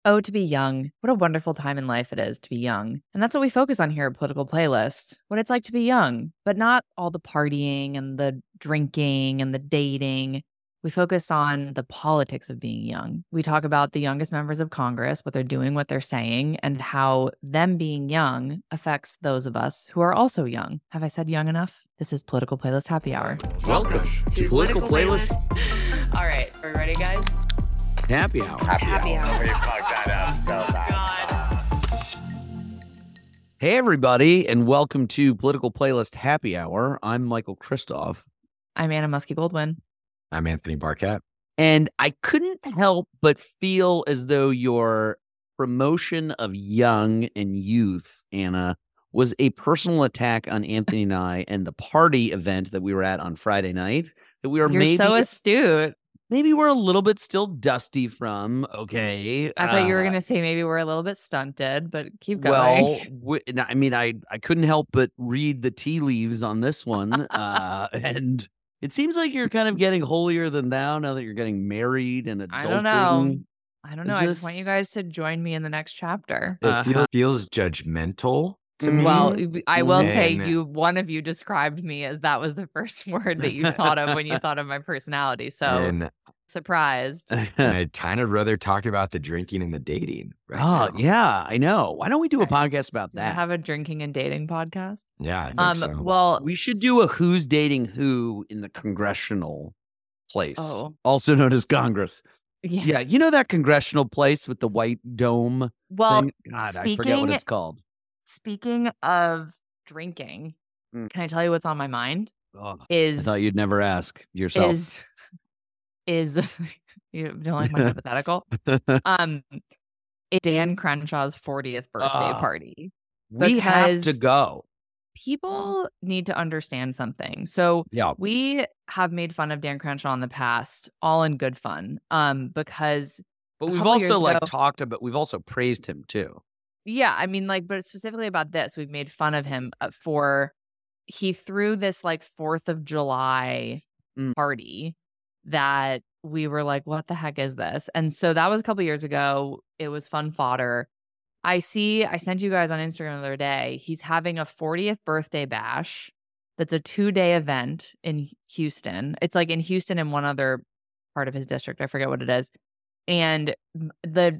Oh, to be young. What a wonderful time in life it is to be young. And that's what we focus on here at Political Playlist, what it's like to be young, but not all the partying and the drinking and the dating. We focus on the politics of being young. We talk about the youngest members of Congress, what they're doing, what they're saying, and how them being young affects those of us who are also young. Have I said young enough? This is Political Playlist Happy Hour. Welcome to Political Playlist. All right, are we ready, guys? Happy Hour. Happy hour. We fucked that up so bad. Hey, everybody, and welcome to Political Playlist Happy Hour. I'm Michael Kristof. I'm Anna Muskie-Goldwyn. I'm Anthony Barkat. And I couldn't help but feel as though your promotion of young and youth, Anna, was a personal attack on Anthony and I and the party event that we were at on Friday night. That we were You're so astute. Maybe we're a little bit still dusty from, okay. I thought you were going to say maybe we're a little bit stunted, but keep going. Well, I couldn't help but read the tea leaves on this one. And it seems like you're kind of getting holier than thou now that you're getting married and adulting. I don't know. I just want you guys to join me in the next chapter. It feels judgmental to me. Well, I will say And- one of you described me as that was the first word that you thought of when you thought of my personality. So And surprised. I'd kind of rather talk about the drinking and the dating. Right Oh, now. yeah, I know. Why don't we do a Okay. podcast about I that? have a drinking and dating podcast. Yeah, I think so. Well, We should do a Who's Dating Who in the congressional place, Oh. also known as Congress. yeah. Yeah, you know that congressional place with the white dome Well, thing? God, I forget what it's called. speaking of drinking, Mm. can I tell you what's on my mind? Oh, I Is thought you'd never ask yourself. is you don't like my hypothetical? It's Dan Crenshaw's 40th birthday Ah. party. We have to because- go. People need to understand something. So Yeah. we have made fun of Dan Crenshaw in the past, all in good fun. Because But a we've couple years also ago- talked about, we've also praised him too. yeah, I mean, but specifically about this, we've made fun of him for he threw this 4th of July Mm. party that we were like, what the heck is this? And so that was a couple years ago. It was fun fodder. I sent you guys on Instagram the other day. He's having a 40th birthday bash. That's a 2-day event in Houston. It's in Houston and one other part of his district. I forget what it is. And the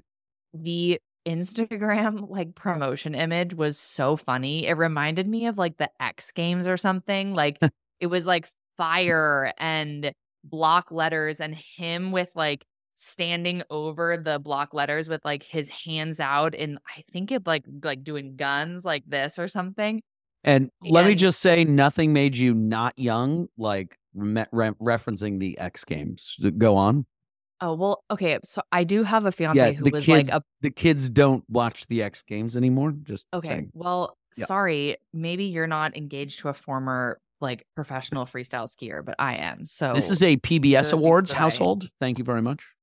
Instagram promotion image was so funny. It reminded me of the X Games or something. It was fire and block letters and him with standing over the block letters with his hands out, and I think it like doing guns like this or something. And let me And- just say, nothing made you not young, referencing the X Games. Go on. Oh, well, okay. So I do have a fiance Yeah, who the was kids, the kids don't watch the X Games anymore. Just okay. saying. Well, Yeah. sorry, maybe you're not engaged to a former professional freestyle skier, but I am. So This is a PBS the things Awards that I- household. Thank you very much.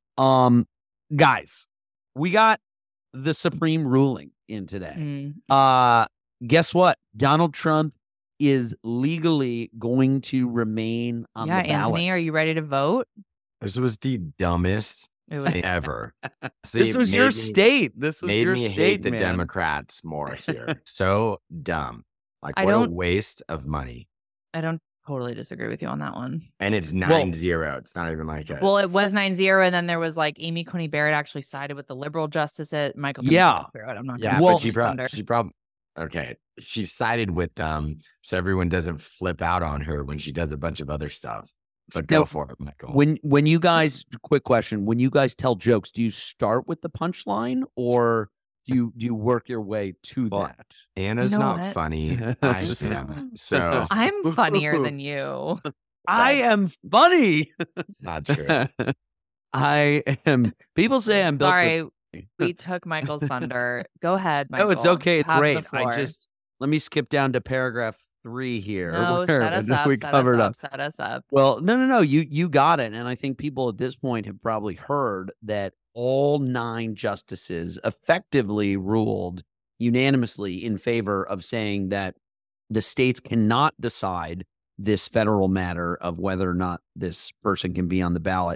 Guys, we got the Supreme ruling in today. Guess what? Donald Trump is legally going to remain on yeah, the ballot. Anthony, are you ready to vote? This was the dumbest It was thing ever. This was your state. This was Made your me state, hate the man. Democrats more here. So dumb. I What a don't- waste of money. I don't totally disagree with you on that one. And it's 9-0. It's not even like a Well, it was 9-0, and then there was Amy Coney Barrett actually sided with the liberal justices. Michael, Yeah. I'm not. Yeah, gonna Well- but steal his thunder. she probably okay. She sided with them so everyone doesn't flip out on her when she does a bunch of other stuff. But go Now, for it, Michael. When you guys, quick question, when you guys tell jokes, do you start with the punchline or do you work your way to Well, that? Anna's You know not what? funny. I am. So I'm funnier than you. I That's- am funny. it's not true. I am. People say I'm built. Sorry, we took Michael's thunder. Go ahead, Michael. No, it's okay. It's Have the great. floor. Let me skip down to paragraph 3 here. No, where set us up. we Set covered us up. Set us up. Well, no. You got it. And I think people at this point have probably heard that all 9 justices effectively ruled unanimously in favor of saying that the states cannot decide this federal matter of whether or not this person can be on the ballot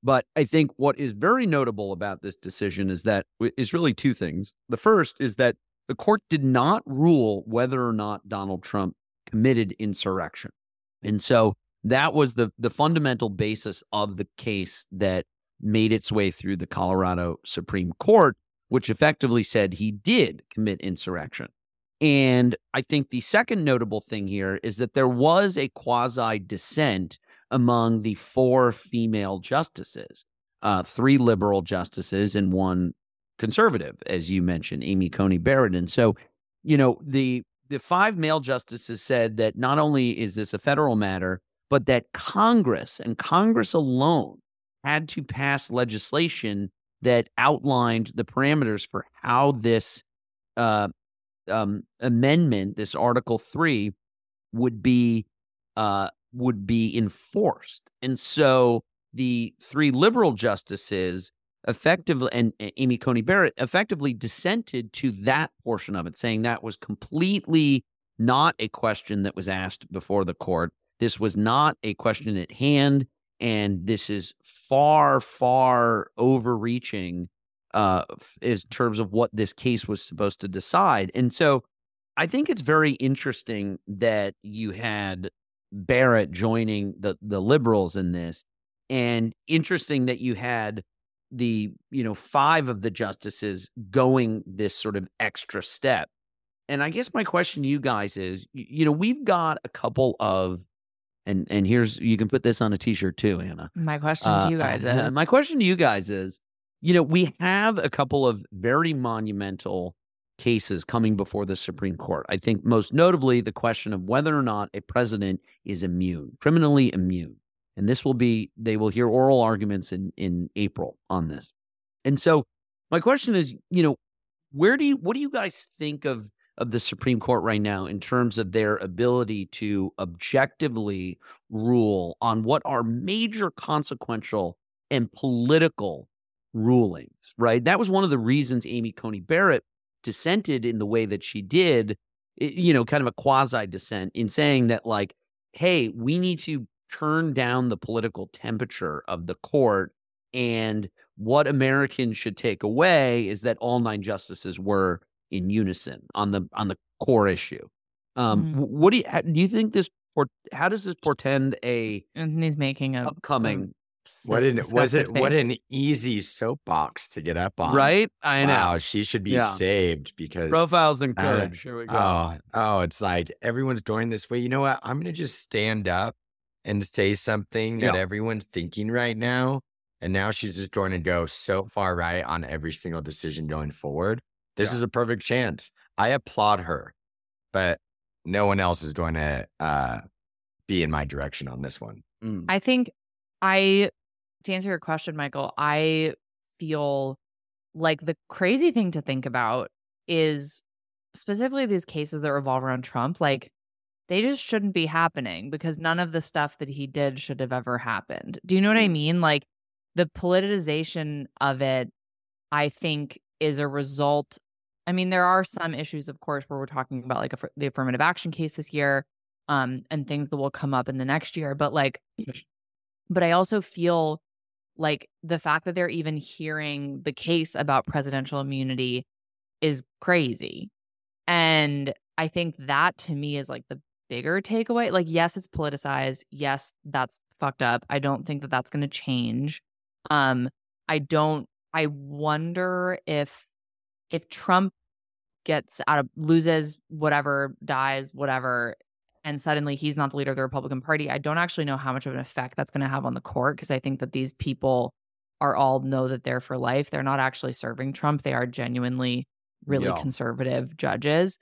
But I think what is very notable about this decision is really two things. The first is that the court did not rule whether or not Donald Trump committed insurrection. And so that was the fundamental basis of the case that made its way through the Colorado Supreme Court, which effectively said he did commit insurrection. And I think the second notable thing here is that there was a quasi dissent among the 4 female justices, 3 liberal justices and 1 conservative, as you mentioned, Amy Coney Barrett. And so, the 5 male justices said that not only is this a federal matter, but that Congress and Congress alone had to pass legislation that outlined the parameters for how this amendment, this Article 3, would be enforced. And so the 3 liberal justices effectively, and Amy Coney Barrett effectively dissented to that portion of it, saying that was completely not a question that was asked before the court. This was not a question at hand, and this is far, far overreaching in terms of what this case was supposed to decide. And so I think it's very interesting that you had Barrett joining the liberals in this, and interesting that you had the 5 of the justices going this sort of extra step. And I guess my question to you guys is, we've got a couple of, and here's, you can put this on a t-shirt too, Anna. My question to you guys is, my question to you guys is, we have a couple of very monumental cases coming before the Supreme Court. I think most notably the question of whether or not a president is immune, criminally immune. And they will hear oral arguments in April on this. And so my question is, what do you guys think of the Supreme Court right now in terms of their ability to objectively rule on what are major consequential and political rulings, right? That was one of the reasons Amy Coney Barrett dissented in the way that she did, kind of a quasi dissent in saying that, like, hey, we need to turn down the political temperature of the court, and what Americans should take away is that all 9 justices were in unison on the core issue. What do you think this? How does this portend Anthony's making a upcoming? What an easy soapbox to get up on, right? I know. Wow, she should be saved because profiles and courage. Here we go. It's like everyone's going this way. You know what? I'm gonna just stand up and say something that everyone's thinking right now. And now she's just going to go so far right on every single decision going forward. This is a perfect chance. I applaud her, but no one else is going to be in my direction on this one. I think to answer your question, Michael, I feel like the crazy thing to think about is specifically these cases that revolve around Trump, like, they just shouldn't be happening because none of the stuff that he did should have ever happened. Do you know what I mean? Like, the politicization of it, I think, is a result. I mean, there are some issues, of course, where we're talking about like the affirmative action case this year, and things that will come up in the next year. But I also feel like the fact that they're even hearing the case about presidential immunity is crazy. And I think that, to me, is like the bigger takeaway. Like, yes, it's politicized. Yes, that's fucked up. I don't think that that's going to change. I wonder if Trump loses whatever, dies, whatever, and suddenly he's not the leader of the Republican Party, I don't actually know how much of an effect that's going to have on the court, because I think that these people know that they're for life. They're not actually serving Trump. They are genuinely really conservative judges.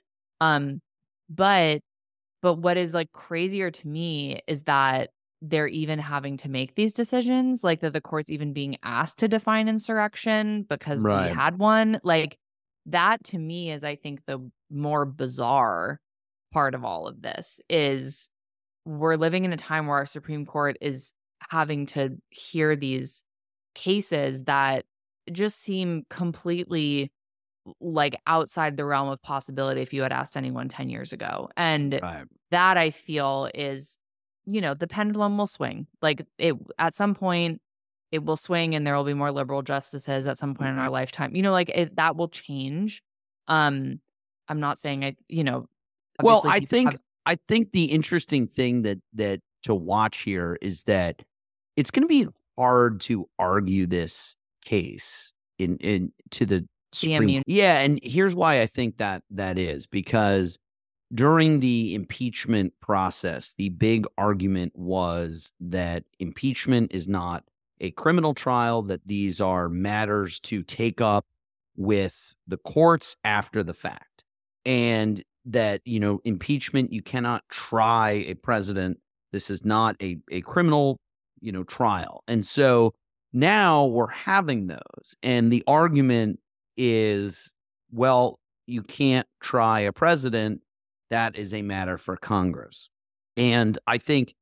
But what is like crazier to me is that they're even having to make these decisions, like that the court's even being asked to define insurrection because we had one. Like, that to me is, I think, the more bizarre part of all of this is we're living in a time where our Supreme Court is having to hear these cases that just seem completely like outside the realm of possibility if you had asked anyone 10 years ago. And that, I feel, is, the pendulum will swing. Like, at some point, it will swing and there will be more liberal justices at some point in our lifetime. Like that will change. I'm not saying Well, obviously I think the interesting thing that to watch here is that it's going to be hard to argue this case in to the Supreme. immunity. Yeah, and here's why I think that is because during the impeachment process, the big argument was that impeachment is not a criminal trial, that these are matters to take up with the courts after the fact. And that, impeachment, you cannot try a president. This is not a criminal, trial. And so now we're having those. And the argument is, well, you can't try a president. That is a matter for Congress. And I think,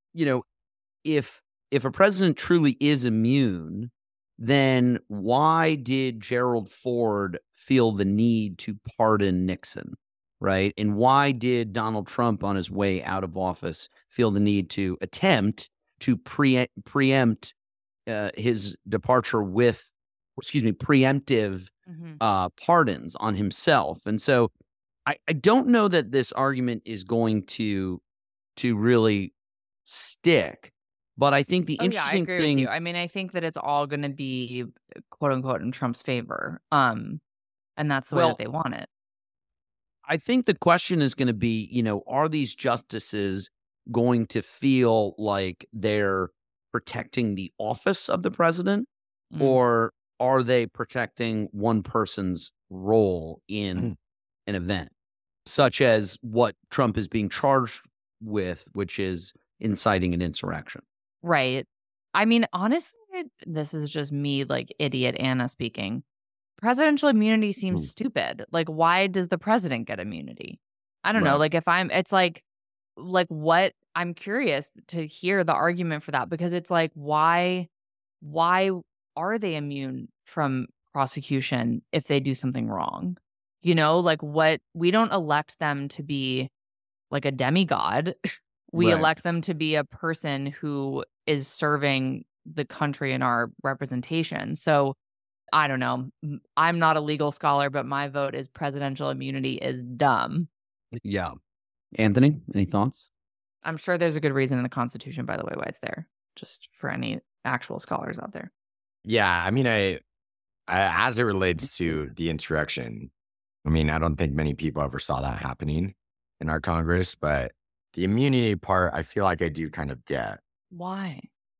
if a president truly is immune, then why did Gerald Ford feel the need to pardon Nixon, right? And why did Donald Trump on his way out of office feel the need to attempt to preempt his departure with, preemptive pardons on himself? And so I don't know that this argument is going to really stick. But I think the interesting I agree thing, with you. I mean, I think that it's all going to be quote unquote in Trump's favor. And that's the way that they want it. I think the question is going to be, are these justices going to feel like they're protecting the office of the president, or are they protecting one person's role in an event, such as what Trump is being charged with, which is inciting an insurrection? Right. I mean, honestly, this is just me, like idiot Anna speaking. Presidential immunity seems stupid. Like, why does the president get immunity? I don't know. Like, it's like what? I'm curious to hear the argument for that, because it's like, why are they immune from prosecution if they do something wrong? Like what? We don't elect them to be like a demigod. We elect them to be a person who is serving the country in our representation. So I don't know. I'm not a legal scholar, but my vote is presidential immunity is dumb. Yeah. Anthony, any thoughts? I'm sure there's a good reason in the Constitution, by the way, why it's there, just for any actual scholars out there. Yeah. I mean, I as it relates to the insurrection, I mean, I don't think many people ever saw that happening in our Congress, but the immunity part, I feel like I do kind of get. Why?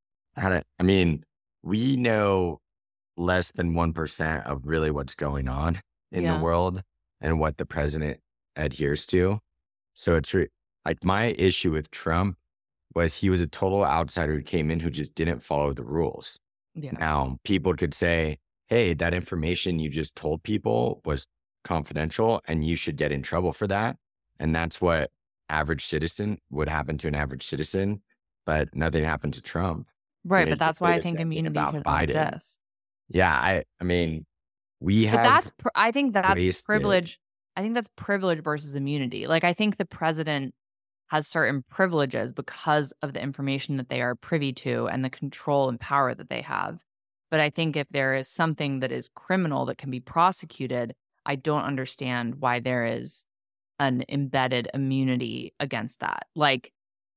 I mean, we know less than 1% of really what's going on in the world and what the president adheres to. So it's like my issue with Trump was he was a total outsider who came in who just didn't follow the rules. Yeah. Now, people could say, hey, that information you just told people was confidential and you should get in trouble for that. And that's what average citizen would happen to an average citizen, but nothing happened to Trump. Right, but that's why I think immunity should exist. Yeah, I mean, we have. But I think that's privilege. I think that's privilege versus immunity. Like, I think the president has certain privileges because of the information that they are privy to and the control and power that they have. But I think if there is something that is criminal that can be prosecuted, I don't understand why there is an embedded immunity against that. Like,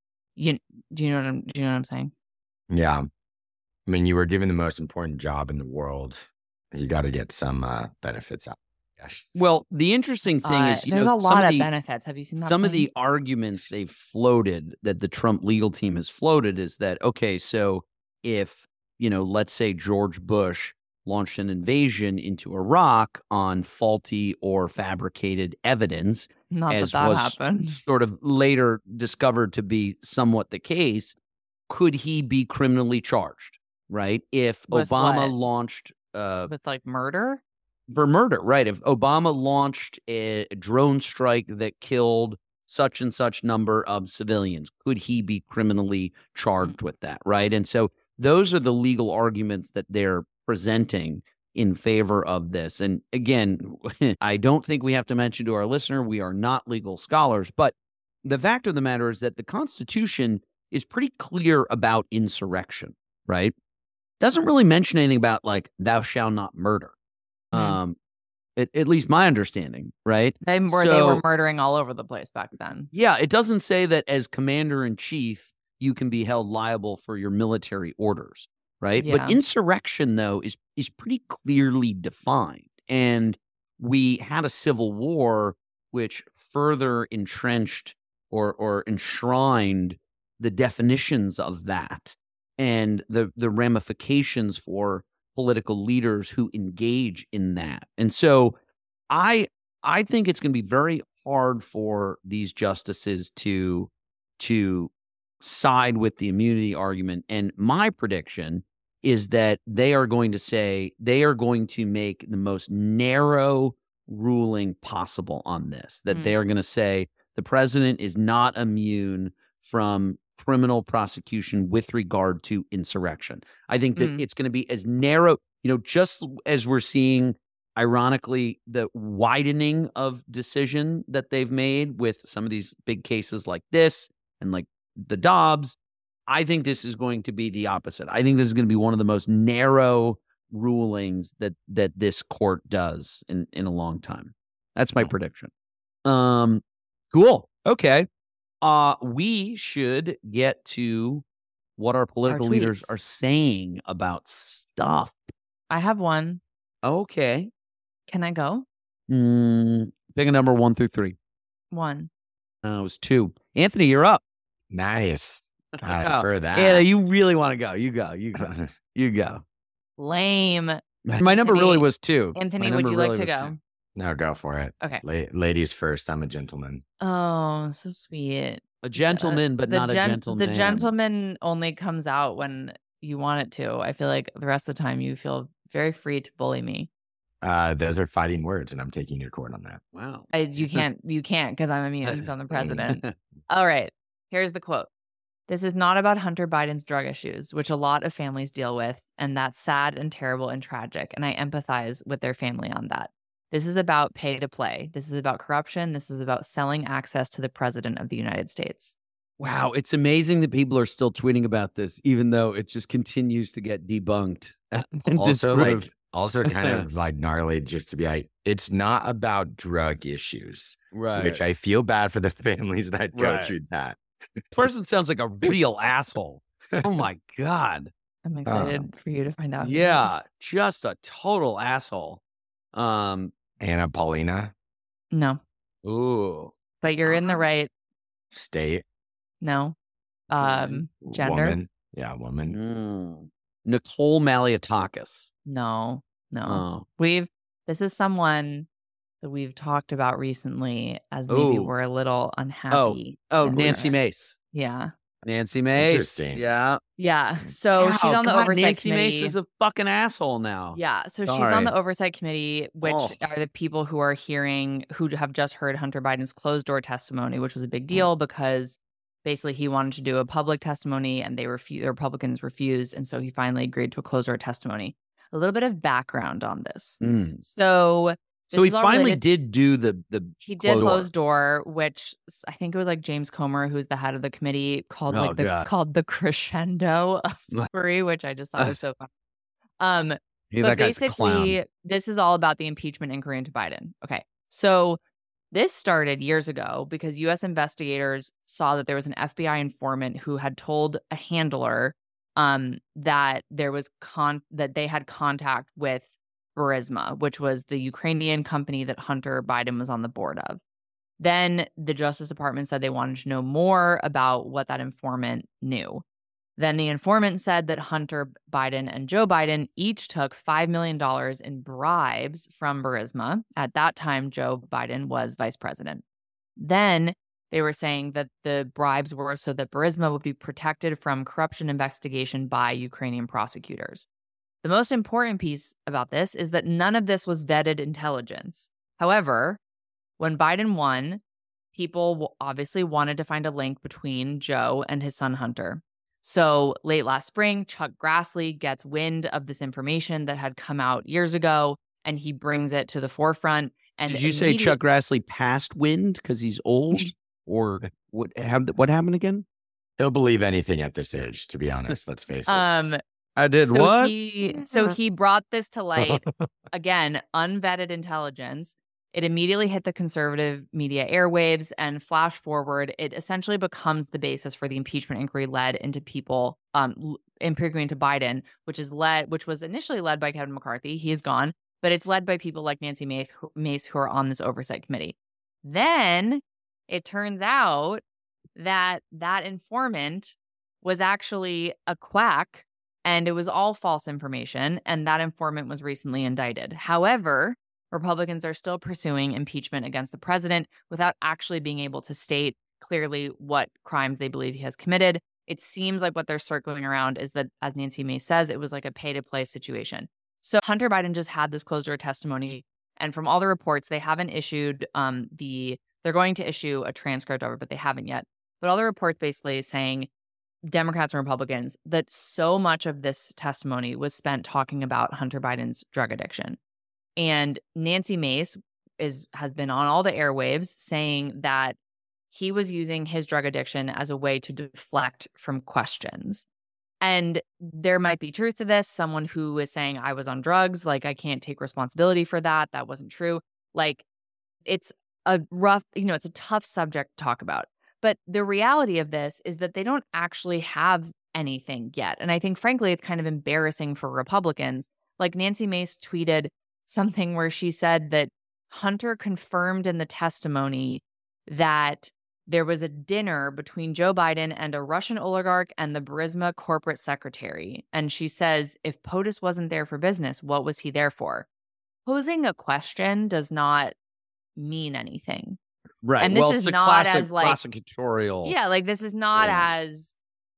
do you know what I'm saying? Yeah. I mean, you were given the most important job in the world. You got to get some benefits out. Yes. Well, the interesting thing is, there's a lot of benefits. Have you seen that? Some of the arguments they've floated, that the Trump legal team has floated, is that, okay, so if, let's say George Bush launched an invasion into Iraq on faulty or fabricated evidence, as was happened, sort of later discovered to be somewhat the case, could he be criminally charged? Right? If with Obama launched with like murder? For murder, right? If Obama launched a drone strike that killed such and such number of civilians, could he be criminally charged with that? Right? And so those are the legal arguments that they're presenting in favor of this. And again, I don't think we have to mention to our listener, we are not legal scholars, but the fact of the matter is that the Constitution is pretty clear about insurrection, right? doesn't really mention anything about like thou shalt not murder. At least my understanding, right? They were murdering all over the place back then. Yeah, it doesn't say that as commander in chief you can be held liable for your military orders, right? Yeah. But insurrection though is pretty clearly defined, and we had a civil war which further entrenched or enshrined the definitions of that and the ramifications for political leaders who engage in that. And so I think it's going to be very hard for these justices to side with the immunity argument. And my prediction is that they are going to make the most narrow ruling possible on this, that they are going to say the president is not immune from criminal prosecution with regard to insurrection. I think that it's going to be as narrow, just as we're seeing, ironically, the widening of decision that they've made with some of these big cases like this and like the Dobbs. I think this is going to be the opposite. I think this is going to be one of the most narrow rulings that this court does in a long time. That's my prediction. Cool. Okay. We should get to what our political leaders are saying about stuff. I have one. Okay. Can I go? Pick a number 1 through 3. 1. It was 2. Anthony, you're up. Nice. For that. Anna, you really want to go. You go. You go. You go. Lame. My number really was 2. Anthony, would you like to go? 2. No, go for it. Okay. Ladies first. I'm a gentleman. Oh, so sweet. A gentleman, but not a gentleman. The gentleman only comes out when you want it to. I feel like the rest of the time you feel very free to bully me. Those are fighting words, and I'm taking your court on that. Wow. You can't because I'm immune because I'm the president. All right. Here's the quote. This is not about Hunter Biden's drug issues, which a lot of families deal with, and that's sad and terrible and tragic, and I empathize with their family on that. This is about pay to play. This is about corruption. This is about selling access to the president of the United States. Wow. It's amazing that people are still tweeting about this, even though it just continues to get debunked and disproved. Also kind of like gnarly just to be like, it's not about drug issues, right? Which I feel bad for the families that go through that. This person sounds like a real asshole. Oh my God. I'm excited for you to find out. Yeah. Just a total asshole. Anna Paulina. No. Ooh. But you're in the right state. No. Gender. Woman. Yeah, woman. Nicole Malliotakis. No. This is someone that we've talked about recently as maybe we're a little unhappy. Oh, Nancy Mace. Yeah. Nancy Mace. Interesting. Yeah. Yeah. So she's on the oversight Nancy committee. Mace is a fucking asshole now. Yeah. So she's on the oversight committee, which are the people who have just heard Hunter Biden's closed door testimony, which was a big deal because basically he wanted to do a public testimony and the Republicans refused. And so he finally agreed to a closed door testimony. A little bit of background on this. So he finally did do he did closed door, which I think it was like James Comer, who's the head of the committee, called the crescendo of free, which I just thought was so fun. But basically, this is all about the impeachment inquiry into Biden. Okay, so this started years ago because U.S. investigators saw that there was an FBI informant who had told a handler that there was that they had contact with Burisma, which was the Ukrainian company that Hunter Biden was on the board of. Then the Justice Department said they wanted to know more about what that informant knew. Then the informant said that Hunter Biden and Joe Biden each took $5 million in bribes from Burisma. At that time, Joe Biden was vice president. Then they were saying that the bribes were so that Burisma would be protected from corruption investigation by Ukrainian prosecutors. The most important piece about this is that none of this was vetted intelligence. However, when Biden won, people obviously wanted to find a link between Joe and his son Hunter. So late last spring, Chuck Grassley gets wind of this information that had come out years ago, and he brings it to the forefront. And did you say Chuck Grassley passed wind because he's old? Or what happened again? He'll believe anything at this age, to be honest. Let's face it. I did So what? he brought this to light. Again, unvetted intelligence. It immediately hit the conservative media airwaves, and flash forward, it essentially becomes the basis for the impeachment inquiry led into people, inquiry into Biden, which was initially led by Kevin McCarthy. He is gone, but it's led by people like Nancy Mace who are on this oversight committee. Then it turns out that informant was actually a quack, and it was all false information, and that informant was recently indicted. However, Republicans are still pursuing impeachment against the president without actually being able to state clearly what crimes they believe he has committed. It seems like what they're circling around is that, as Nancy Mace says, it was like a pay-to-play situation. So Hunter Biden just had this closed-door testimony, and from all the reports, they haven't issued they're going to issue a transcript of it, but they haven't yet. But all the reports basically saying, Democrats and Republicans, that so much of this testimony was spent talking about Hunter Biden's drug addiction. And Nancy Mace has been on all the airwaves saying that he was using his drug addiction as a way to deflect from questions. And there might be truth to this. Someone who is saying, I was on drugs, like, I can't take responsibility for that. That wasn't true. Like, it's a rough, it's a tough subject to talk about. But the reality of this is that they don't actually have anything yet. And I think, frankly, it's kind of embarrassing for Republicans. Like, Nancy Mace tweeted something where she said that Hunter confirmed in the testimony that there was a dinner between Joe Biden and a Russian oligarch and the Burisma corporate secretary. And she says, if POTUS wasn't there for business, what was he there for? Posing a question does not mean anything. Right. And this is it's a not classic as like prosecutorial. Yeah, like, this is not as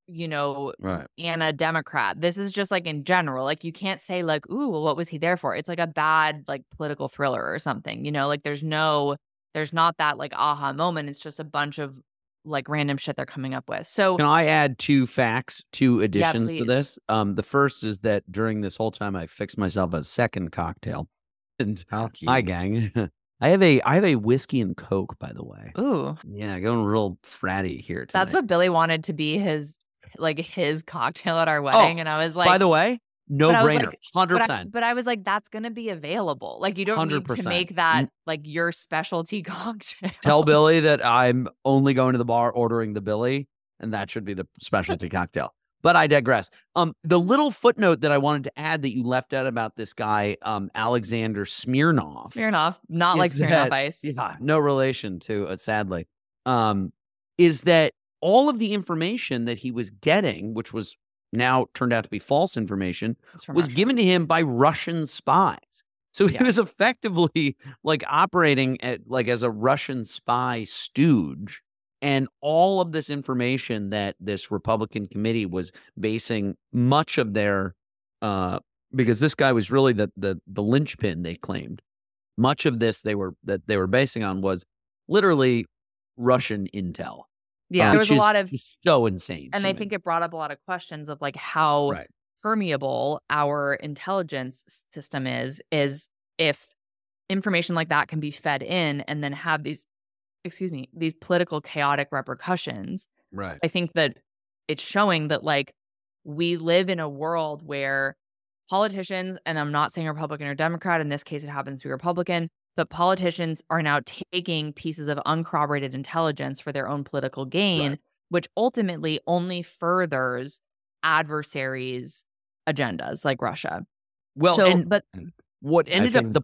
right. Anna Democrat. This is just like in general. Like, you can't say like, ooh, well, what was he there for? It's like a bad like political thriller or something. Like there's not that like aha moment. It's just a bunch of like random shit they're coming up with. So can I add two additions to please. this? The first is that during this whole time, I fixed myself a second cocktail. And hi, gang. I have a whiskey and Coke, by the way. Ooh. Yeah, going real fratty here tonight. That's what Billy wanted to be his cocktail at our wedding. And I was like, by the way, no brainer, 100%. But I was like, that's going to be available. Like, you don't 100%. Need to make that like your specialty cocktail. Tell Billy that I'm only going to the bar ordering the Billy, and that should be the specialty cocktail. But I digress. The little footnote that I wanted to add that you left out about this guy, Alexander Smirnov. Smirnoff, not like Smirnoff Ice. Yeah, no relation to it, sadly. Is that all of the information that he was getting, which was now turned out to be false information, was given to him by Russian spies. So he was effectively like operating as a Russian spy stooge. And all of this information that this Republican committee was basing much of their, because this guy was really the linchpin, they claimed. Much of this they were basing on was literally Russian intel. Yeah, there was a lot of so insane, and I think it brought up a lot of questions of like how permeable our intelligence system is if information like that can be fed in and then have these political chaotic repercussions. Right. I think that it's showing that like we live in a world where politicians, and I'm not saying Republican or Democrat, in this case it happens to be Republican, but politicians are now taking pieces of uncorroborated intelligence for their own political gain, which ultimately only furthers adversaries' agendas like Russia. Well, but what ended up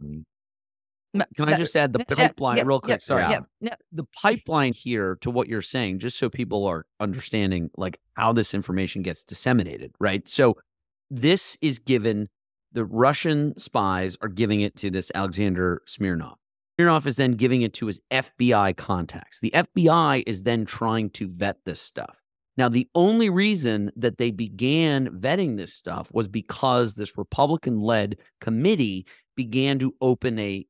Can I just add the pipeline real quick? Sorry. The pipeline here to what you're saying, just so people are understanding like how this information gets disseminated, right? So this is given, the Russian spies are giving it to this Alexander Smirnov. Smirnov is then giving it to his FBI contacts. The FBI is then trying to vet this stuff. Now, the only reason that they began vetting this stuff was because this Republican-led committee began to open an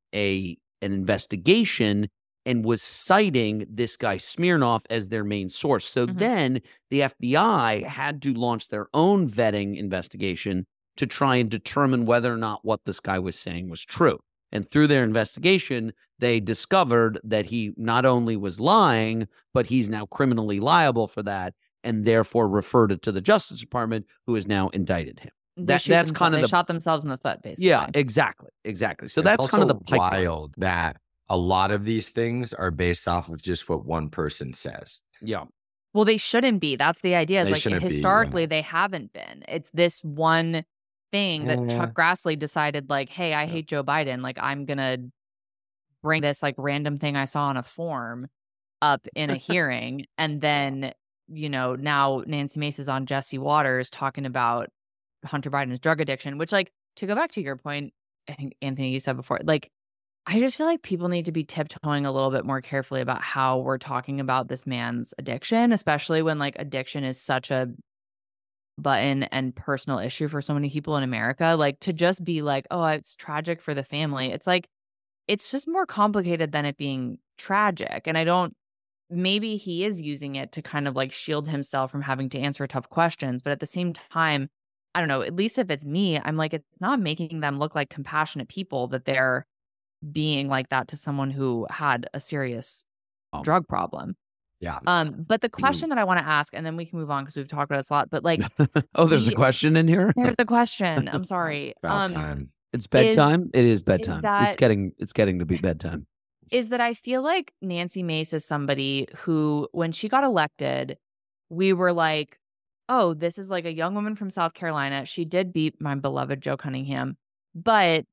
investigation and was citing this guy Smirnov as their main source. So then the FBI had to launch their own vetting investigation to try and determine whether or not what this guy was saying was true. And through their investigation, they discovered that he not only was lying, but he's now criminally liable for that, and therefore referred it to the Justice Department, who has now indicted him. They shot themselves in the foot, basically. Yeah, exactly. So It's that's kind of the also pipeline. wild that a lot of these things are based off of just what one person says. Yeah. Well, they shouldn't be. That's the idea. Is They like shouldn't be, historically, yeah. they haven't been. It's this one thing that Chuck Grassley decided, like, hey, I hate Joe Biden. Like, I'm gonna bring this like random thing I saw on a form up in a hearing, and then now Nancy Mace is on Jesse Waters talking about Hunter Biden's drug addiction. Which, like, to go back to your point, I think Anthony, you said before, like, I just feel like people need to be tiptoeing a little bit more carefully about how we're talking about this man's addiction, especially when like addiction is such a button and personal issue for so many people in America. Like, to just be like, oh, it's tragic for the family. It's like, it's just more complicated than it being tragic. And maybe he is using it to kind of like shield himself from having to answer tough questions. But at the same time, I don't know, at least if it's me, I'm like, it's not making them look like compassionate people that they're being like that to someone who had a serious drug problem. Yeah. But the question that I want to ask, and then we can move on because we've talked about this a lot, but like, oh, there's a question in here? There's a question. I'm sorry. About time. It's bedtime. It is bedtime. It's getting to be bedtime. Is that I feel like Nancy Mace is somebody who, when she got elected, we were like, oh, this is like a young woman from South Carolina. She did beat my beloved Joe Cunningham, but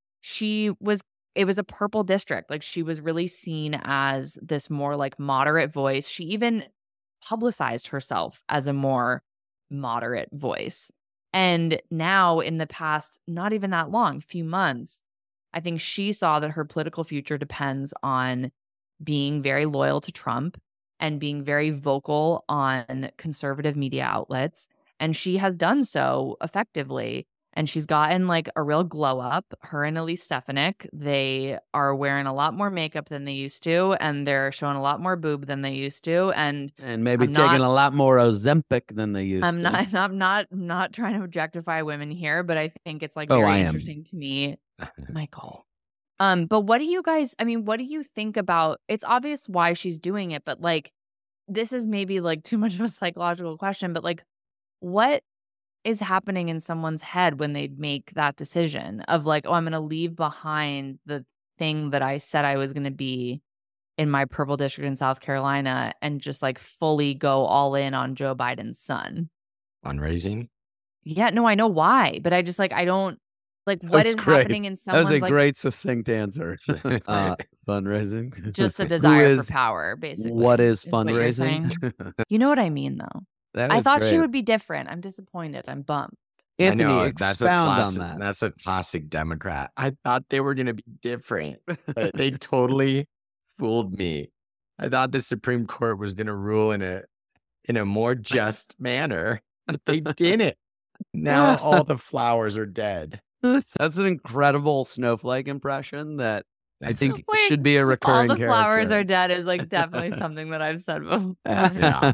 it was a purple district. Like, she was really seen as this more like moderate voice. She even publicized herself as a more moderate voice. And now in the past, not even that long, few months, I think she saw that her political future depends on being very loyal to Trump and being very vocal on conservative media outlets. And she has done so effectively. And she's gotten like a real glow up. Her and Elise Stefanik, they are wearing a lot more makeup than they used to, and they're showing a lot more boob than they used to, and maybe taking a lot more Ozempic than they used to. I'm not trying to objectify women here, but I think it's like very interesting to me, Michael. But what do you think about? It's obvious why she's doing it, but like, this is maybe like too much of a psychological question, but like, what is happening in someone's head when they make that decision of like, oh, I'm going to leave behind the thing that I said I was going to be in my purple district in South Carolina and just like fully go all in on Joe Biden's son? Fundraising? Yeah, no, I know why, but I just like, I don't like what is happening in someone's That was a great succinct answer. Fundraising. Just a desire for power, basically. What is fundraising? You know what I mean, though. I thought she would be different. I'm disappointed. I'm bummed. Anthony, I know, expound on that. That's a classic Democrat. I thought they were going to be different, but they totally fooled me. I thought the Supreme Court was going to rule in a more just manner, but they didn't. Now all the flowers are dead. That's an incredible snowflake impression that I think should be a recurring all the character. Flowers are dead is like definitely something that I've said before. Yeah.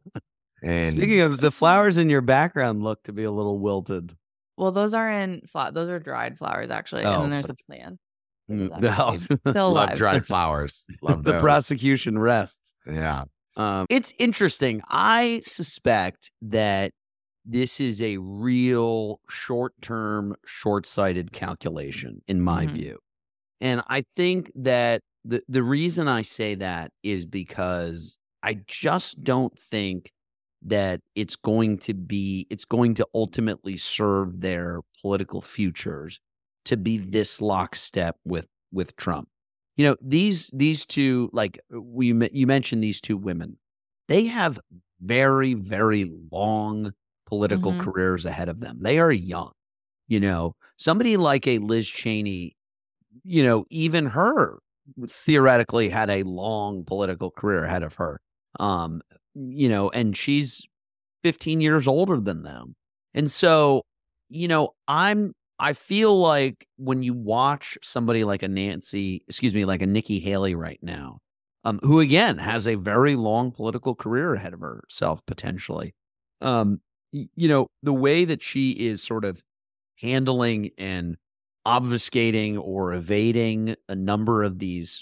And speaking of, the flowers in your background look to be a little wilted. Well, those are dried flowers, actually. And then there's a plant. Still love dried flowers. Love those. The prosecution rests. Yeah. It's interesting. I suspect that this is a real short-term, short-sighted calculation, in my view. And I think that the reason I say that is because I just don't think that it's going to ultimately serve their political futures to be this lockstep with Trump. You know, these two, like you mentioned, these two women, they have very, very long political careers ahead of them. They are young. You know, somebody like a Liz Cheney, you know, even her theoretically had a long political career ahead of her. You know, and she's 15 years older than them. And so, you know, I feel like when you watch somebody like a Nikki Haley right now, who again has a very long political career ahead of herself potentially, you know, the way that she is sort of handling and obfuscating or evading a number of these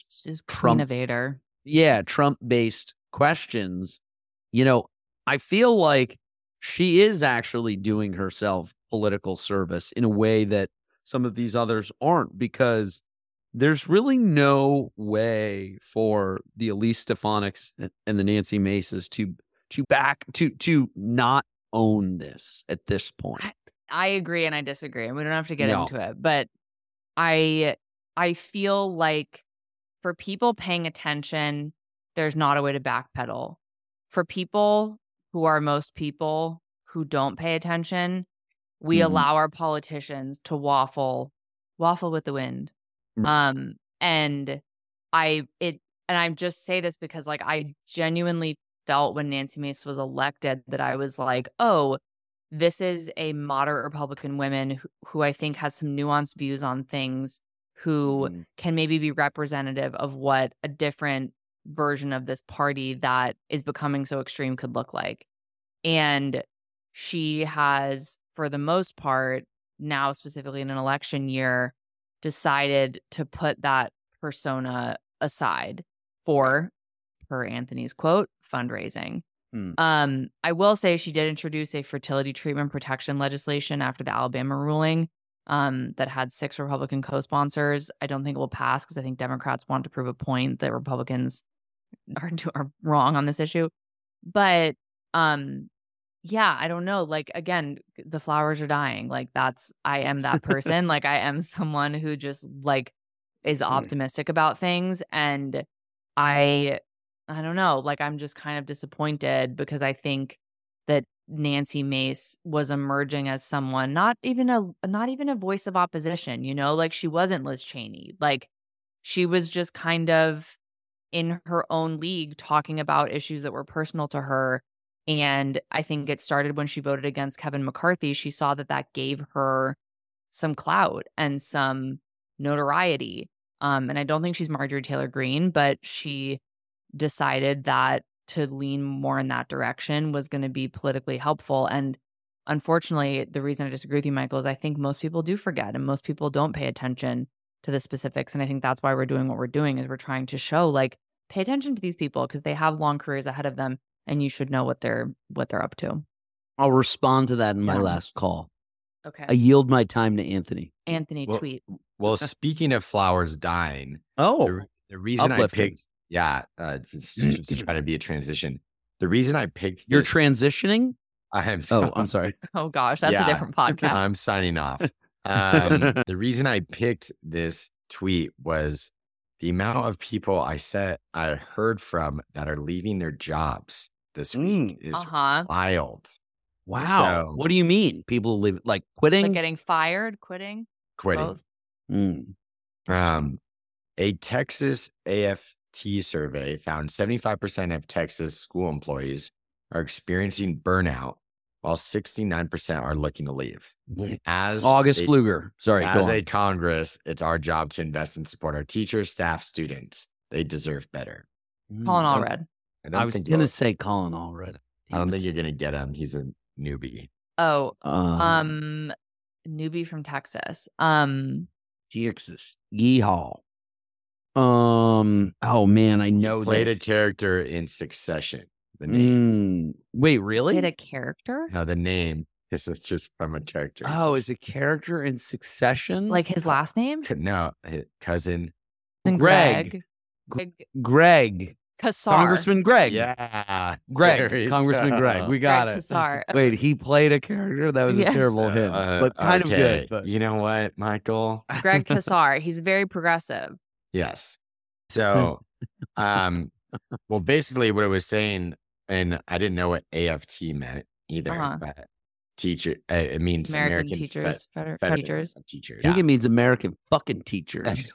Trump-based questions, you know, I feel like she is actually doing herself political service in a way that some of these others aren't, because there's really no way for the Elise Stefanik's and the Nancy Maces to not own this at this point. I agree and I disagree, and we don't have to get No. into it, but I feel like for people paying attention, there's not a way to backpedal. For people who are most people who don't pay attention, we allow our politicians to waffle with the wind. And I just say this because like I genuinely felt when Nancy Mace was elected that I was like, oh, this is a moderate Republican woman who I think has some nuanced views on things, who can maybe be representative of what a different version of this party that is becoming so extreme could look like. And she has, for the most part, now specifically in an election year, decided to put that persona aside for, per Anthony's quote, fundraising. I will say she did introduce a fertility treatment protection legislation after the Alabama ruling that had 6 Republican co-sponsors. I don't think it will pass because I think Democrats want to prove a point that Republicans are wrong on this issue. But yeah, I don't know. Like, again, the flowers are dying. Like, I am that person. Like, I am someone who just like is optimistic about things. And I don't know. Like, I'm just kind of disappointed because I think that Nancy Mace was emerging as someone, not even a voice of opposition, you know, like she wasn't Liz Cheney. Like, she was just kind of in her own league talking about issues that were personal to her. And I think it started when she voted against Kevin McCarthy. She saw that gave her some clout and some notoriety. And I don't think she's Marjorie Taylor Greene, but she decided that to lean more in that direction was going to be politically helpful. And unfortunately, the reason I disagree with you, Michael, is I think most people do forget and most people don't pay attention to the specifics. And I think that's why we're doing what we're doing, is we're trying to show, like, pay attention to these people because they have long careers ahead of them and you should know what they're up to. I'll respond to that in my last call. Okay. I yield my time to Anthony. Tweet. Well, speaking of flowers dying, the reason uplifting. I picked, just trying to be a transition. The reason I picked You're this, transitioning? I'm sorry. Oh gosh, that's a different podcast. I'm signing off. The reason I picked this tweet was the amount of people I heard from that are leaving their jobs this week is wild. Wow. So, what do you mean? People leave, like quitting? Like getting fired, quitting? Quitting. A Texas AFT survey found 75% of Texas school employees are experiencing burnout, while 69% are looking to leave. As August Pfluger. Sorry, as a Congress, it's our job to invest and support our teachers, staff, students. They deserve better. Colin Allred. I was going to say Colin Allred. I don't think you're going to get him. He's a newbie. Oh, newbie from Texas. Texas. Yeehaw. Oh man, I know Played this. a character in Succession. The name. Wait, really? Played a character? No, the name is just from a character. Oh, is a character in Succession? Like his last name? No, his cousin. Greg. Kassar. Congressman Greg. Yeah. Greg. Congressman Greg. We got Greg it. Kassar. Wait, he played a character? That was a terrible hint, but kind of good. But. You know what, Michael? Greg Kassar. He's very progressive. Yes. So, well, basically what I was saying, and I didn't know what AFT meant either, but teacher, it means American Teachers. Federation Teachers. of Teachers. I think it means American fucking teachers.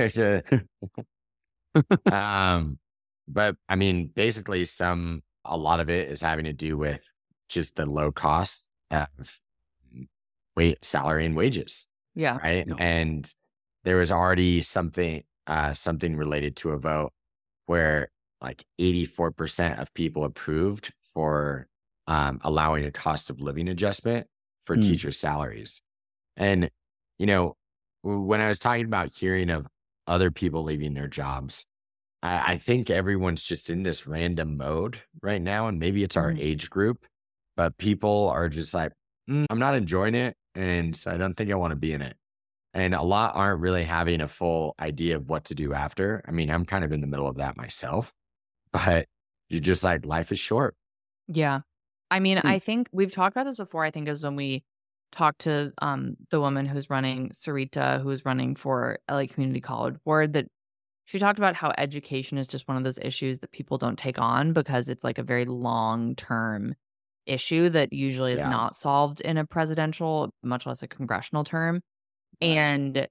But I mean, basically a lot of it is having to do with just the low cost of salary and wages. Yeah. Right. No. And there was already something related to a vote where like 84% of people approved for allowing a cost of living adjustment for teacher salaries. And, you know, when I was talking about hearing of other people leaving their jobs, I think everyone's just in this random mode right now. And maybe it's our age group, but people are just like, I'm not enjoying it. And so I don't think I want to be in it. And a lot aren't really having a full idea of what to do after. I mean, I'm kind of in the middle of that myself, but you're just like, life is short. Yeah. I mean, Hmm. I think we've talked about this before. I think is when we talked to the woman who's running, Sarita, who's running for LA Community College Board, that she talked about how education is just one of those issues that people don't take on because it's like a very long-term issue that usually is Yeah. not solved in a presidential, much less a congressional term. And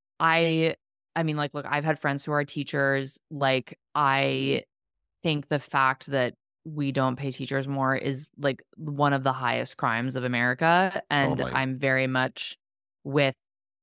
I I mean, like, look, I've had friends who are teachers. Like, I think the fact that we don't pay teachers more is like one of the highest crimes of America. And Totally. I'm very much with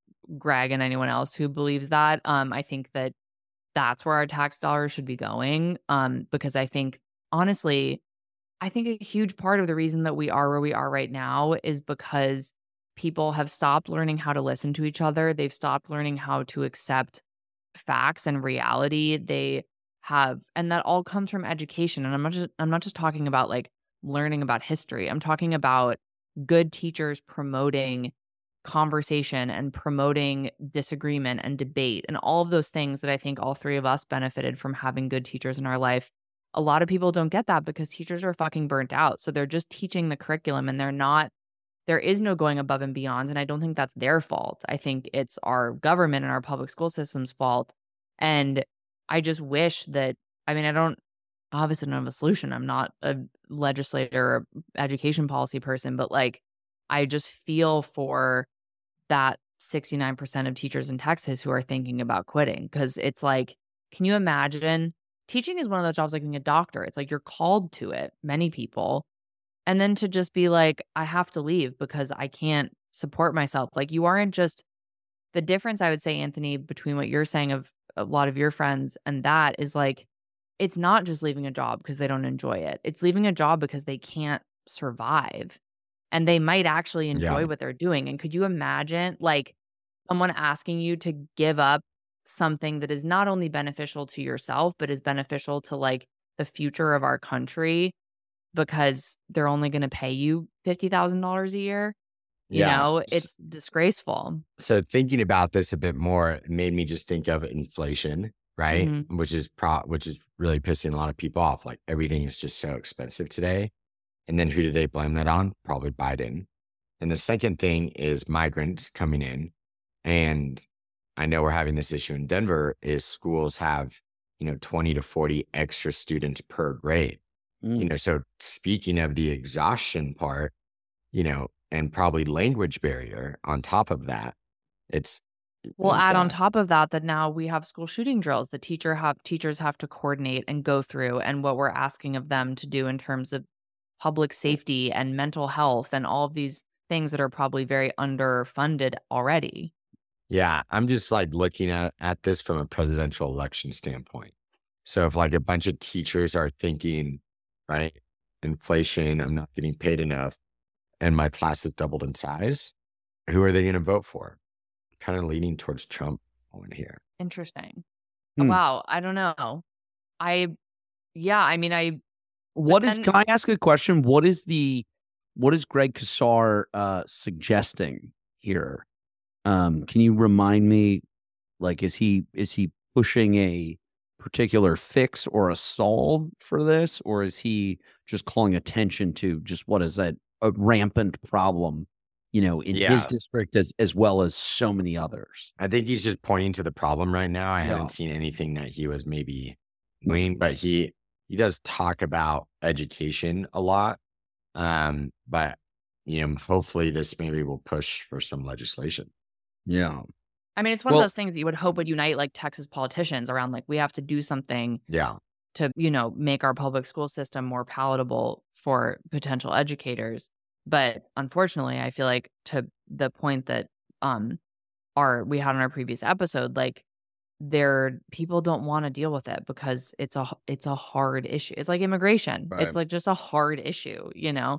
Greg and anyone else who believes that. I think that that's where our tax dollars should be going. Because I think, honestly, I think a huge part of the reason that we are where we are right now is because people have stopped learning how to listen to each other. They've stopped learning how to accept facts and reality. They have, and that all comes from education. And I'm not just talking about like learning about history. I'm talking about good teachers promoting conversation and promoting disagreement and debate and all of those things that I think all three of us benefited from having good teachers in our life. A lot of people don't get that because teachers are fucking burnt out. So they're just teaching the curriculum and there is no going above and beyond. And I don't think that's their fault. I think it's our government and our public school system's fault. And I just wish that, I mean, I don't obviously don't have a solution. I'm not a legislator or education policy person, but like, I just feel for that 69% of teachers in Texas who are thinking about quitting. Cause it's like, can you imagine? Teaching is one of those jobs like being a doctor. It's like you're called to it, many people. And then to just be like, I have to leave because I can't support myself. Like you aren't just the difference, I would say, Anthony, between what you're saying of a lot of your friends and that is like, it's not just leaving a job because they don't enjoy it. It's leaving a job because they can't survive and they might actually Yeah. enjoy what they're doing. And could you imagine like someone asking you to give up something that is not only beneficial to yourself, but is beneficial to like the future of our country because they're only going to pay you $50,000 a year? You Yeah. know, it's disgraceful. So thinking about this a bit more it made me just think of inflation, right? Mhm. Which is really pissing a lot of people off. Like everything is just so expensive today. And then who do they blame that on? Probably Biden. And the second thing is migrants coming in. And I know we're having this issue in Denver is schools have, 20 to 40 extra students per grade. So speaking of the exhaustion part, and probably language barrier on top of that, it's We'll it's add on top of that that now we have school shooting drills that teachers have to coordinate and go through, and what we're asking of them to do in terms of public safety and mental health and all of these things that are probably very underfunded already. yeah, I'm just like looking at this from a presidential election standpoint. So if like a bunch of teachers are thinking, right, inflation, I'm not getting paid enough, and my class has doubled in size, who are they going to vote for? Kind of leaning towards Trump on here. Interesting. Hmm. Wow, I don't know. Yeah, I mean, Can I ask a question? What is Greg Casar suggesting here? Can you remind me, like, is he pushing a particular fix or a solve for this, or is he just calling attention to just what is that a rampant problem, in his district as well as so many others? I think he's just pointing to the problem right now. I Yeah. haven't seen anything that he was maybe doing, but he does talk about education a lot. But hopefully this maybe will push for some legislation. Yeah. I mean, it's one of those things that you would hope would unite like Texas politicians around like we have to do something Yeah. to, make our public school system more palatable for potential educators. But unfortunately, I feel like to the point that we had on our previous episode, like people don't want to deal with it because it's a hard issue. It's like immigration. Right. It's like just a hard issue,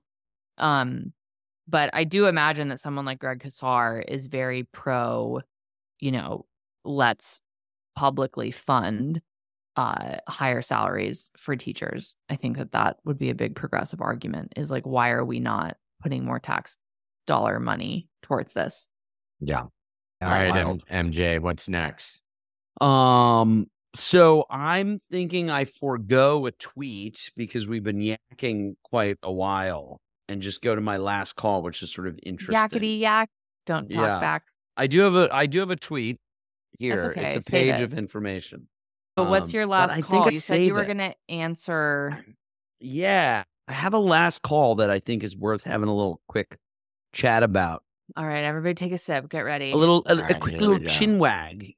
But I do imagine that someone like Greg Casar is very pro, let's publicly fund higher salaries for teachers. I think that would be a big progressive argument is like, why are we not putting more tax dollar money towards this. Yeah. All right, MJ, what's next? So I'm thinking I forego a tweet because we've been yakking quite a while and just go to my last call, which is sort of interesting. Yakety yak. Don't talk back. I do have a tweet here. That's okay. It's a Save page it. of information. But what's your last call? You said you were going to answer. Yeah. I have a last call that I think is worth having a little quick chat about. All right, everybody take a sip. Get ready. A quick little chin wag,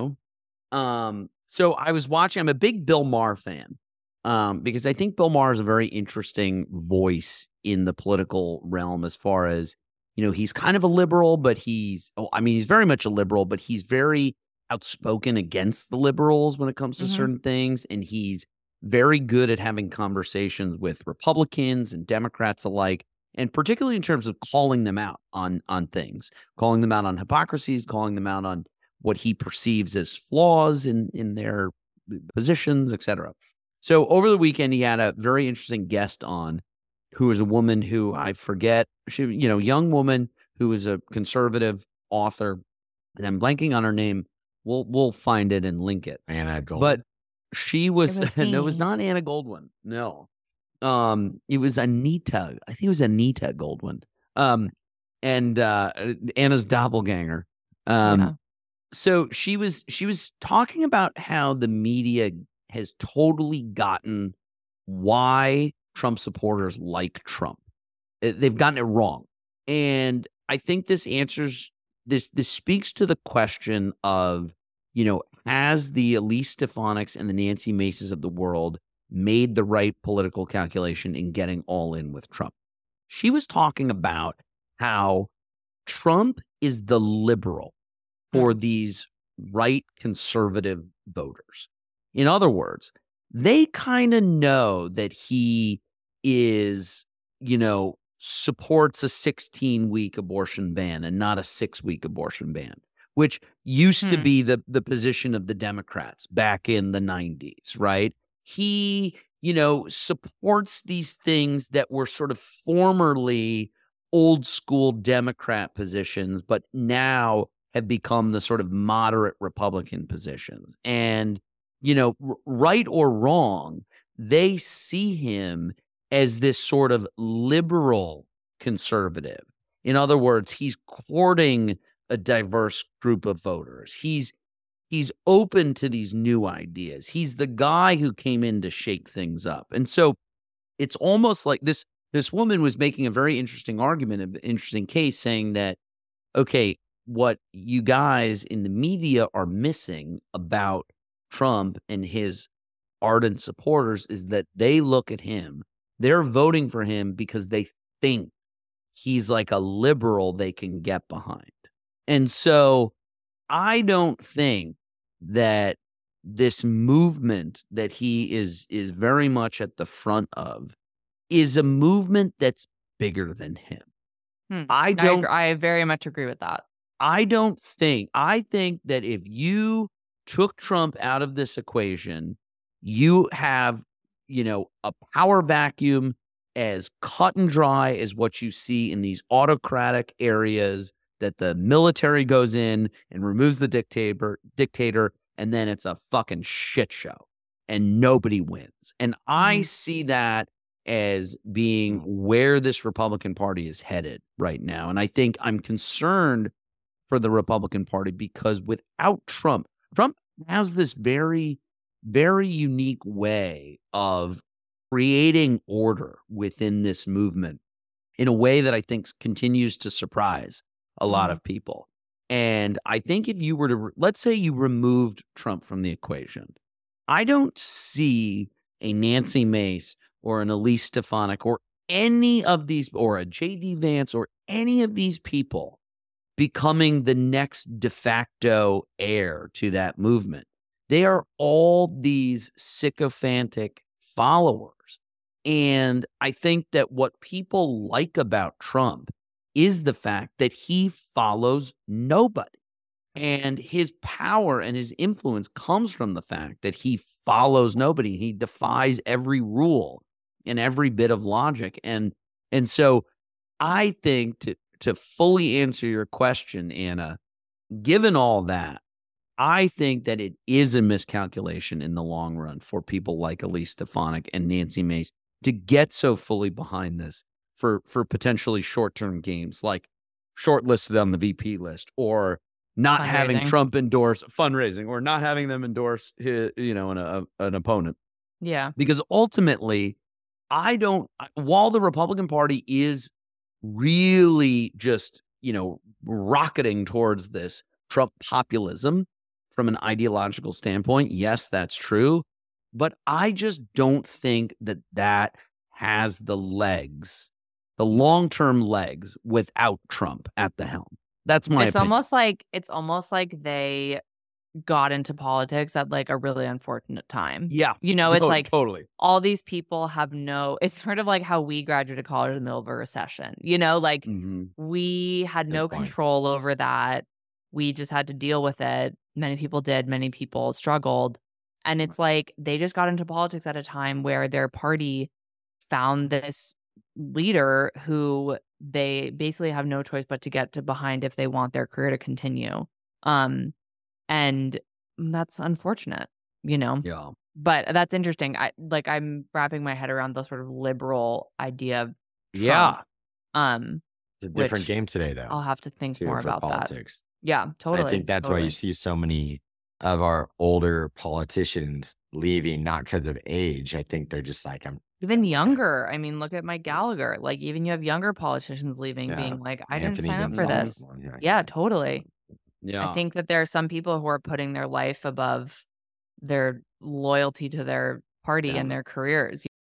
So I was watching, I'm a big Bill Maher fan, because I think Bill Maher is a very interesting voice in the political realm as far as, he's kind of a liberal, but he's very much a liberal, but he's very outspoken against the liberals when it comes to certain things. And he's very good at having conversations with Republicans and Democrats alike. And particularly in terms of calling them out on things, calling them out on hypocrisies, calling them out on what he perceives as flaws in their positions, et cetera. So over the weekend, he had a very interesting guest on who is a woman who I forget, young woman who is a conservative author, and I'm blanking on her name. We'll find it and link it. Anna Goldwyn. But she was, no, it was not Anna Goldwyn. No. It was Anita. I think it was Anita Goldwyn. And Anna's doppelganger. So she was talking about how the media has totally gotten why Trump supporters like Trump. They've gotten it wrong. And I think this answers this speaks to the question of, has the Elise Stefanik's and the Nancy Maces of the world made the right political calculation in getting all in with Trump? She was talking about how Trump is the liberal for these right conservative voters. In other words, they kind of know that he is, supports a 16-week abortion ban and not a 6-week abortion ban, which used to be the position of the Democrats back in the 90s, right? He, supports these things that were sort of formerly old school Democrat positions, but now have become the sort of moderate Republican positions. And, right or wrong, they see him as this sort of liberal conservative. In other words, he's courting a diverse group of voters. He's open to these new ideas. He's the guy who came in to shake things up. And so it's almost like this woman was making a very interesting argument, an interesting case, saying that, okay, what you guys in the media are missing about Trump and his ardent supporters is that they look at him, they're voting for him because they think he's like a liberal they can get behind. And so I don't think that this movement that he is very much at the front of is a movement that's bigger than him. I very much agree with that. I think that if you took Trump out of this equation, you have, a power vacuum as cut and dry as what you see in these autocratic areas that the military goes in and removes the dictator, and then it's a fucking shit show and nobody wins. And I see that as being where this Republican Party is headed right now. And I think I'm concerned for the Republican Party because without Trump has this very, very unique way of creating order within this movement in a way that I think continues to surprise a lot of people. And I think if you were to, let's say you removed Trump from the equation, I don't see a Nancy Mace or an Elise Stefanik or any of these, or a J.D. Vance or any of these people becoming the next de facto heir to that movement. They are all these sycophantic followers. And I think that what people like about Trump is the fact that he follows nobody. And his power and his influence comes from the fact that he follows nobody. He defies every rule and every bit of logic. And so I think to fully answer your question, Anna, given all that, I think that it is a miscalculation in the long run for people like Elise Stefanik and Nancy Mace to get so fully behind this for potentially short-term games, like shortlisted on the VP list, or not having Fundraising. Trump endorse fundraising, or not having them endorse an opponent. Yeah. Because ultimately, while the Republican Party is really just, rocketing towards this Trump populism from an ideological standpoint, yes, that's true. But I just don't think that has the legs, the long-term legs, without Trump at the helm. That's my It's opinion. almost like they got into politics at like a really unfortunate time. Yeah. It's like totally. all these people have it's sort of like how we graduated college in the middle of a recession. Like Mhm. we had no point. control over that. We just had to deal with it. Many people did, many people struggled. And it's like they just got into politics at a time where their party found this leader who they basically have no choice but to get to behind if they want their career to continue. And that's unfortunate, Yeah. But that's interesting. I'm wrapping my head around the sort of liberal idea of Yeah. Trump. It's a different Which game today, though. I'll have to think too, more for about that. politics. Yeah, totally. I think that's why you see so many of our older politicians leaving, not because of age. I think they're just like, even younger. I mean, look at Mike Gallagher. Like, even you have younger politicians leaving, Yeah. being like, I didn't Anthony sign up for Gonzalez. this. Yeah, totally. Yeah. I think that there are some people who are putting their life above their loyalty to their party Yeah. and their careers.